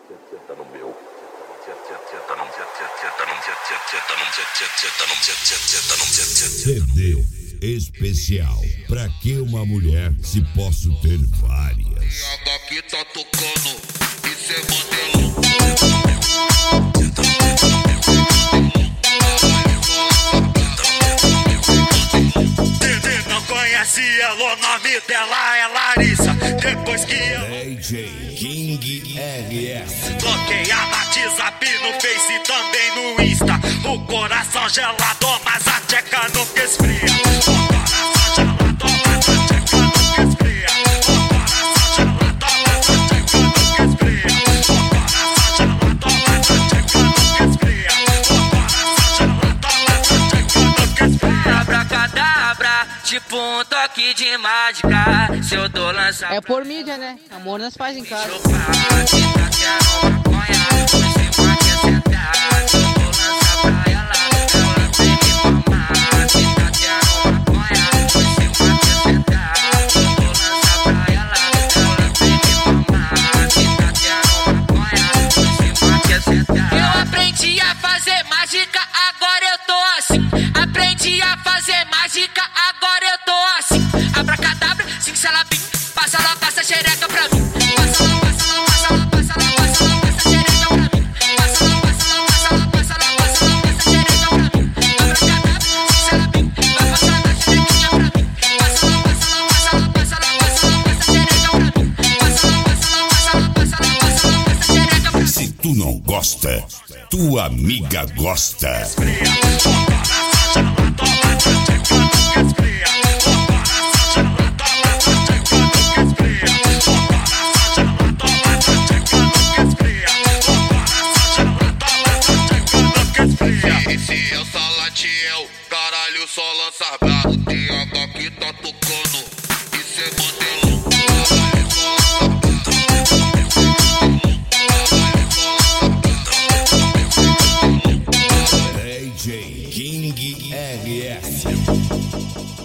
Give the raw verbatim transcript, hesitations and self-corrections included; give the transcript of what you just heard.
Senta no meu. C D especial. Pra que uma mulher se posso ter várias? Aqui tá tocando, isso é modelão. Você não conhece ela, o nome dela é Larissa. Depois que eu D J King R S. bloqueia no WhatsApp, no Face e também no Insta. O coração gelado, mas a tcheca nunca esfria. O coração gelado, mas a tcheca nunca esfria. O coração gelado, mas a tcheca nunca esfria. O coração gelado, mas a tcheca nunca esfria. O coração gelado, mas a tcheca nunca esfria. Abracadabra, tipo um toque de mágica. Se eu tô lançando É por mídia, né? Amor nós faz em casa. chupar, se tá querendo maconha, por cima quer sentar. Se eu vou lançar pra ela, ela tem que mamar. Se tá querendo maconha, por cima quer sentar. Se eu vou lançar pra ela, ela tem que mamar. Se tá querendo maconha, por cima quer sentar. Eu aprendi a fazer mágica, agora eu tô assim. Aprendi a fazer mágica, agora eu tô assim. Abracadabra, cincelabim, passa lá, passa xereca pra mim. Passa lá, passa lá, passa lá, passa lá, passa lá, passa xereca pra mim. Passa lá, passa lá, passa lá, passa lá, passa lá, passa xereca pra mim. Abracadabra, cincelabim, vai passar na xerequinha pra mim. Passa lá, passa lá, passa lá, passa lá, passa lá, passa xereca pra mim. Passa lá, passa lá, passa lá, passa lá, passa lá, passa xereca pra mim. Se tu não gosta, tua amiga gosta. Esse é o Salatiel, caralho, só lança brabo. Tem água que tá tocando, isso é modelão. Caralho, só lança brabo. D J King R S.